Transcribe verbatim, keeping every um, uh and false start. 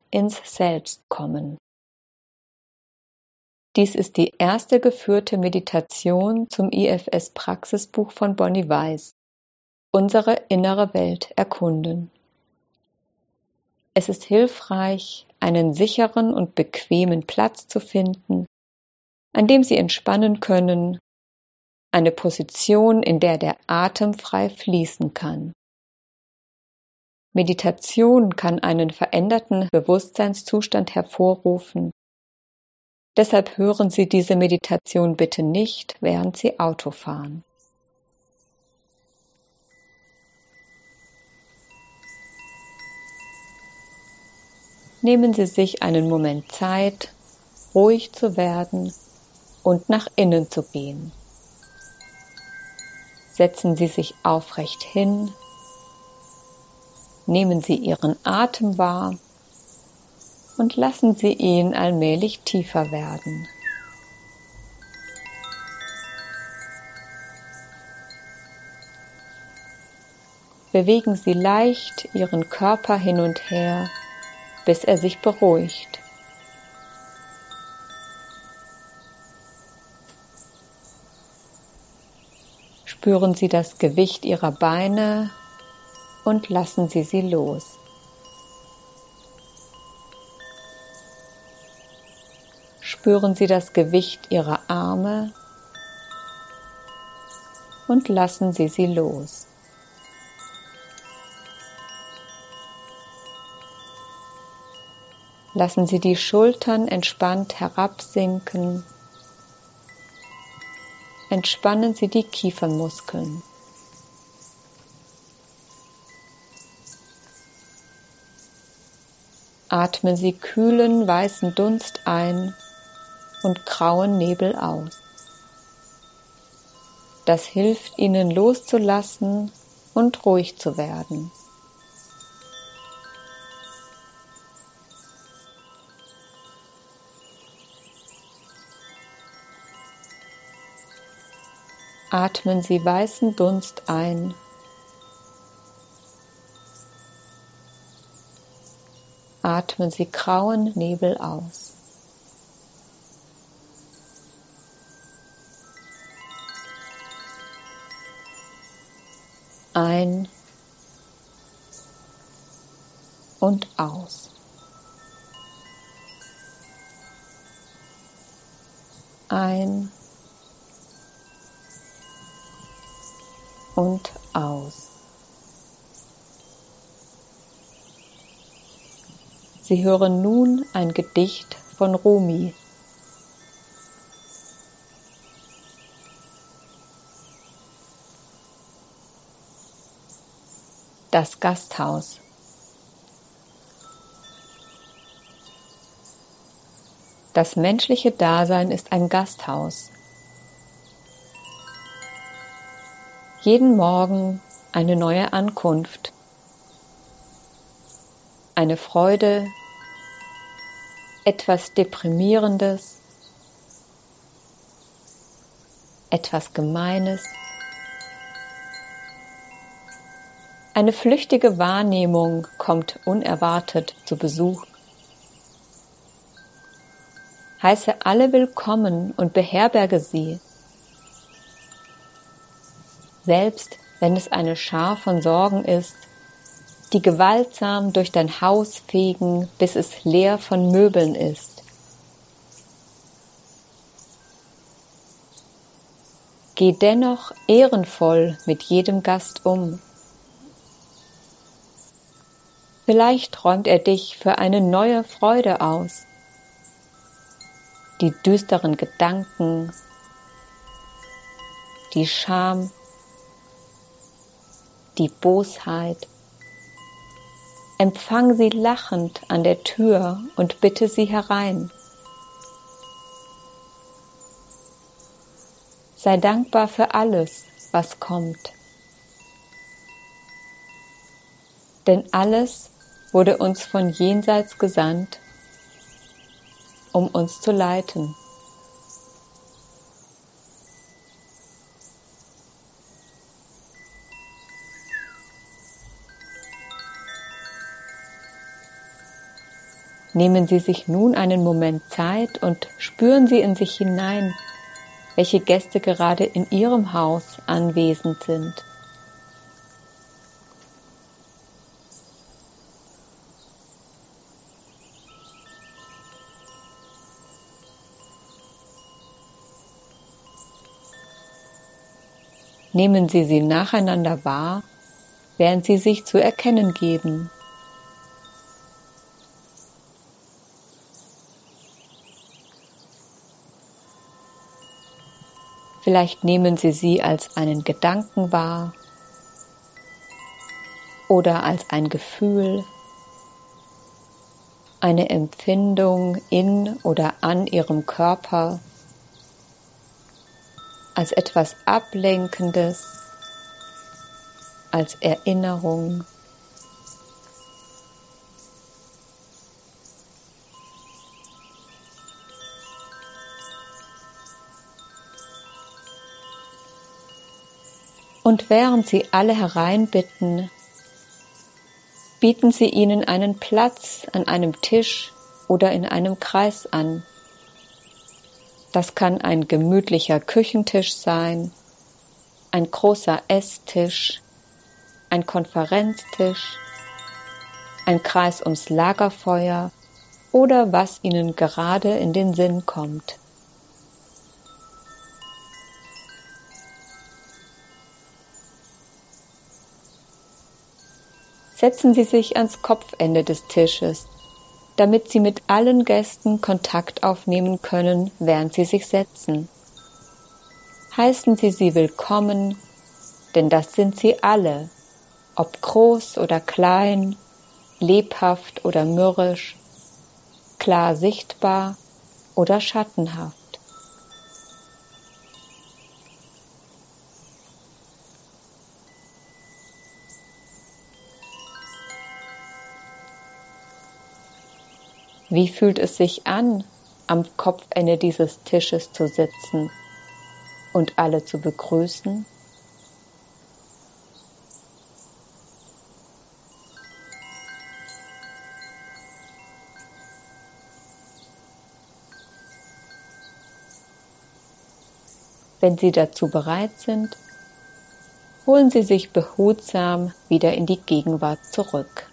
ins Selbst kommen. Dies ist die erste geführte Meditation zum I F S-Praxisbuch von Bonnie Weiss, Unsere innere Welt erkunden. Es ist hilfreich, einen sicheren und bequemen Platz zu finden, an dem Sie entspannen können, eine Position, in der der Atem frei fließen kann. Meditation kann einen veränderten Bewusstseinszustand hervorrufen. Deshalb hören Sie diese Meditation bitte nicht, während Sie Auto fahren. Nehmen Sie sich einen Moment Zeit, ruhig zu werden und nach innen zu gehen. Setzen Sie sich aufrecht hin, nehmen Sie Ihren Atem wahr und lassen Sie ihn allmählich tiefer werden. Bewegen Sie leicht Ihren Körper hin und her, bis er sich beruhigt. Spüren Sie das Gewicht Ihrer Beine und lassen Sie sie los. Spüren Sie das Gewicht Ihrer Arme und lassen Sie sie los. Lassen Sie die Schultern entspannt herabsinken. Entspannen Sie die Kiefernmuskeln. Atmen Sie kühlen weißen Dunst ein und grauen Nebel aus. Das hilft Ihnen loszulassen und ruhig zu werden. Atmen Sie weißen Dunst ein. Atmen Sie grauen Nebel aus. Ein und aus. Ein und aus. Sie hören nun ein Gedicht von Rumi. Das Gasthaus. Das menschliche Dasein ist ein Gasthaus. Jeden Morgen eine neue Ankunft. Eine Freude, etwas Deprimierendes, etwas Gemeines, eine flüchtige Wahrnehmung kommt unerwartet zu Besuch. Heiße alle willkommen und beherberge sie. Selbst wenn es eine Schar von Sorgen ist, die gewaltsam durch dein Haus fegen, bis es leer von Möbeln ist. Geh dennoch ehrenvoll mit jedem Gast um. Vielleicht räumt er dich für eine neue Freude aus. Die düsteren Gedanken, die Scham, die Bosheit. Empfang sie lachend an der Tür und bitte sie herein. Sei dankbar für alles, was kommt. Denn alles wurde uns von jenseits gesandt, um uns zu leiten. Nehmen Sie sich nun einen Moment Zeit und spüren Sie in sich hinein, welche Gäste gerade in Ihrem Haus anwesend sind. Nehmen Sie sie nacheinander wahr, während sie sich zu erkennen geben. Vielleicht nehmen Sie sie als einen Gedanken wahr oder als ein Gefühl, eine Empfindung in oder an Ihrem Körper, als etwas Ablenkendes, als Erinnerung. Und während Sie alle hereinbitten, bieten Sie ihnen einen Platz an einem Tisch oder in einem Kreis an. Das kann ein gemütlicher Küchentisch sein, ein großer Esstisch, ein Konferenztisch, ein Kreis ums Lagerfeuer oder was Ihnen gerade in den Sinn kommt. Setzen Sie sich ans Kopfende des Tisches, damit Sie mit allen Gästen Kontakt aufnehmen können, während Sie sich setzen. Heißen Sie sie willkommen, denn das sind sie alle, ob groß oder klein, lebhaft oder mürrisch, klar sichtbar oder schattenhaft. Wie fühlt es sich an, am Kopfende dieses Tisches zu sitzen und alle zu begrüßen? Wenn Sie dazu bereit sind, holen Sie sich behutsam wieder in die Gegenwart zurück.